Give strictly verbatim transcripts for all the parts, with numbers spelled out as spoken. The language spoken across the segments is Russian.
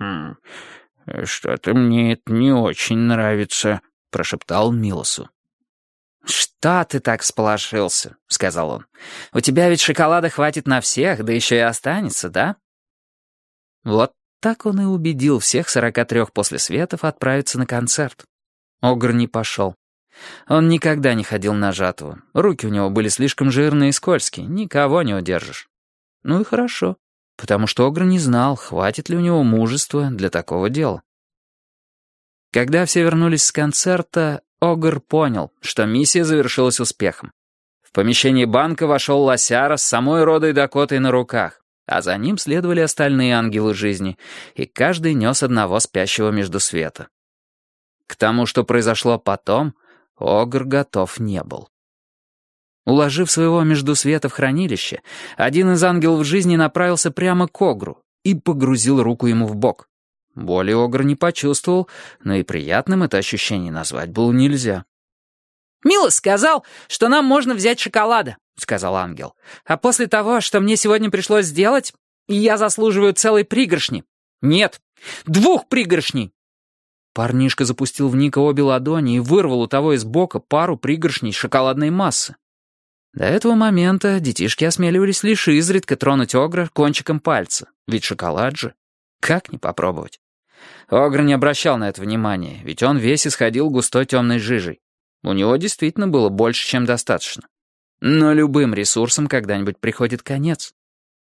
«Хм, что-то мне это не очень нравится», — прошептал Милосу. «Что ты так всполошился?» — сказал он. «У тебя ведь шоколада хватит на всех, да еще и останется, да?» Вот так он и убедил всех сорока трех послесветов отправиться на концерт. Огр не пошел. Он никогда не ходил на жатву. Руки у него были слишком жирные и скользкие, никого не удержишь. Ну и хорошо, потому что Огр не знал, хватит ли у него мужества для такого дела. Когда все вернулись с концерта, Огр понял, что миссия завершилась успехом. В помещение банка вошел лосяра с самой Родой Дакотой на руках, а за ним следовали остальные ангелы жизни, и каждый нес одного спящего между света. К тому, что произошло потом, Огр готов не был. Уложив своего междусвета в хранилище, один из ангелов жизни направился прямо к Огру и погрузил руку ему в бок. Боли Огр не почувствовал, но и приятным это ощущение назвать было нельзя. «Милос сказал, что нам можно взять шоколада», — сказал ангел. «А после того, что мне сегодня пришлось сделать, я заслуживаю целой пригоршни. Нет, двух пригоршней». Парнишка запустил в Ника обе ладони и вырвал у того из бока пару пригоршней шоколадной массы. До этого момента детишки осмеливались лишь изредка тронуть Огра кончиком пальца, ведь шоколад же. Как не попробовать? Огр не обращал на это внимания, ведь он весь исходил густой темной жижей. У него действительно было больше, чем достаточно. Но любым ресурсам когда-нибудь приходит конец.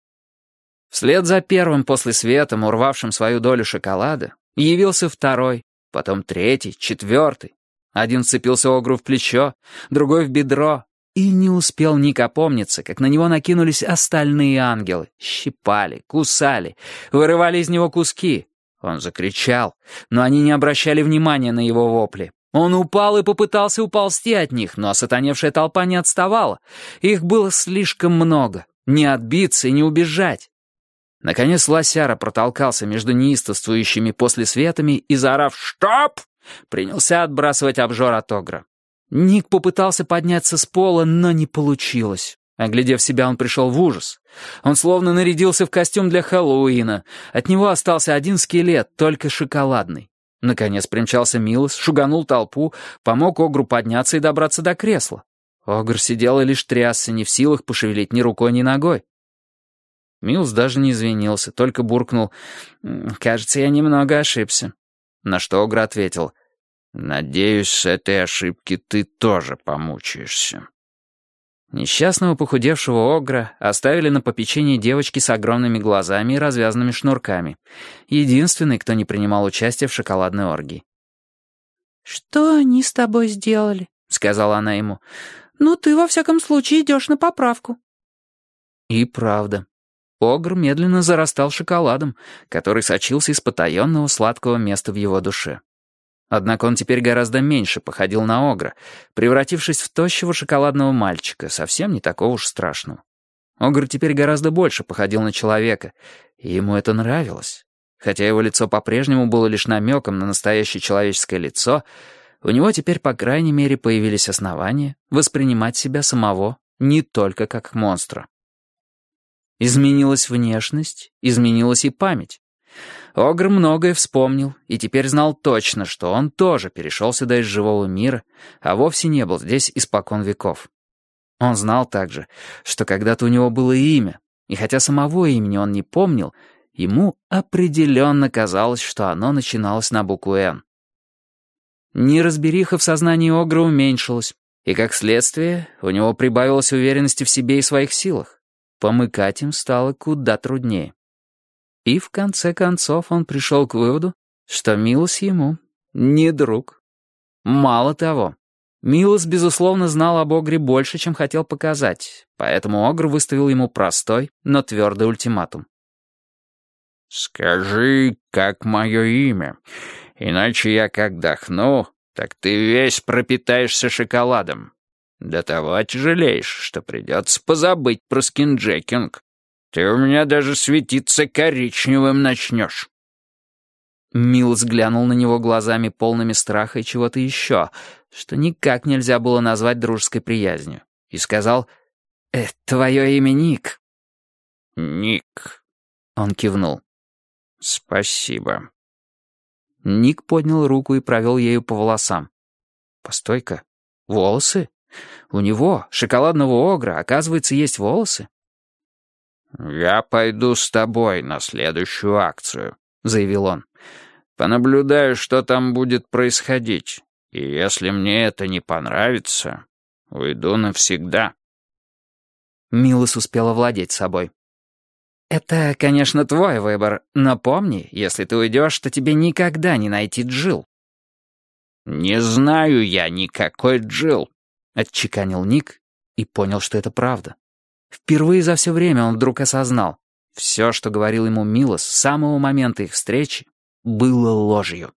Вслед за первым послесветом, урвавшим свою долю шоколада, явился второй, потом третий, четвертый. Один вцепился Огру в плечо, другой в бедро, и не успел Ник опомниться, как на него накинулись остальные ангелы, щипали, кусали, вырывали из него куски. Он закричал, но они не обращали внимания на его вопли. Он упал и попытался уползти от них, но осатаневшая толпа не отставала. Их было слишком много, не отбиться и не убежать. Наконец лосяра протолкался между неистовствующими послесветами и, заорав «Стоп!», принялся отбрасывать обжор от Огра. Ник попытался подняться с пола, но не получилось. Оглядев себя, он пришел в ужас. Он словно нарядился в костюм для Хэллоуина. От него остался один скелет, только шоколадный. Наконец примчался Милос, шуганул толпу, помог Огру подняться и добраться до кресла. Огр сидел и лишь трясся, не в силах пошевелить ни рукой, ни ногой. Милос даже не извинился, только буркнул: «Кажется, я немного ошибся». На что Огр ответил: «Надеюсь, с этой ошибки ты тоже помучаешься». Несчастного похудевшего Огра оставили на попечение девочки с огромными глазами и развязанными шнурками. Единственный, кто не принимал участия в шоколадной оргии. «Что они с тобой сделали?» — сказала она ему. «Ну, ты во всяком случае идешь на поправку». И правда. Огр медленно зарастал шоколадом, который сочился из потаенного сладкого места в его душе. Однако он теперь гораздо меньше походил на Огра, превратившись в тощего шоколадного мальчика, совсем не такого уж страшного. Огр теперь гораздо больше походил на человека, и ему это нравилось. Хотя его лицо по-прежнему было лишь намеком на настоящее человеческое лицо, у него теперь, по крайней мере, появились основания воспринимать себя самого не только как монстра. Изменилась внешность, изменилась и память. Огр многое вспомнил и теперь знал точно, что он тоже перешел сюда из живого мира, а вовсе не был здесь испокон веков. Он знал также, что когда-то у него было имя, и хотя самого имени он не помнил, ему определенно казалось, что оно начиналось на букву «Н». Неразбериха в сознании Огра уменьшилась, и, как следствие, у него прибавилось уверенности в себе и своих силах. Помыкать им стало куда труднее. И в конце концов он пришел к выводу, что Милос ему не друг. Мало того, Милос, безусловно, знал об Огре больше, чем хотел показать, поэтому Огр выставил ему простой, но твердый ультиматум. «Скажи, как мое имя, иначе я как дохну, так ты весь пропитаешься шоколадом. До того отяжелеешь, что придется позабыть про скинджекинг. Ты у меня даже светиться коричневым начнешь». Милос глянул на него глазами полными страха и чего-то еще, что никак нельзя было назвать дружеской приязнью, и сказал: «Э, твое имя Ник». «Ник», — он кивнул. «Спасибо». Ник поднял руку и провел ею по волосам. «Постой-ка, волосы? У него, шоколадного огра, оказывается, есть волосы?» «Я пойду с тобой на следующую акцию», — заявил он. «Понаблюдаю, что там будет происходить, и если мне это не понравится, уйду навсегда». Милос успела владеть собой. «Это, конечно, твой выбор, но помни, если ты уйдешь, то тебе никогда не найти Джилл». «Не знаю я никакой Джилл», — отчеканил Ник и понял, что это правда. Впервые за все время он вдруг осознал, все, что говорил ему Милос с самого момента их встречи, было ложью.